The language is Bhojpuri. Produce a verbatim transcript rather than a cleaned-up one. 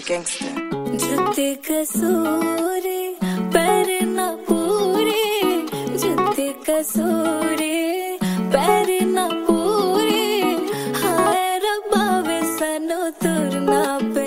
gangster. जुत्ते कसूरे पैर ना पूरे, जुत्ते कसूरे पैर ना पूरे, हाय रब्बा वे सानू तुरना पे